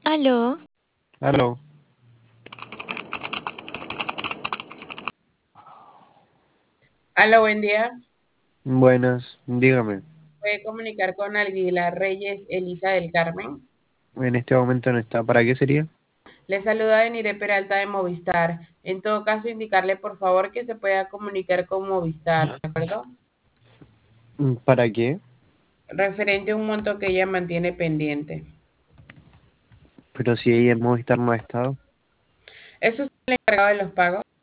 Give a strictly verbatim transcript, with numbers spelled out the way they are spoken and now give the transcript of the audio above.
Aló, Aló, Aló, buen día. buenas, dígame. Puede comunicar con Aguilar Reyes Elisa del Carmen. En este momento no está. ¿Para qué sería? Le saluda Denire Peralta de Movistar. En todo caso, indicarle por favor que se pueda comunicar con Movistar, ¿de acuerdo? Mm, ¿Para qué? Referente a un monto que ella mantiene pendiente. Pero si ella en Movistar no ha estado. ¿Es usted el encargado de los pagos?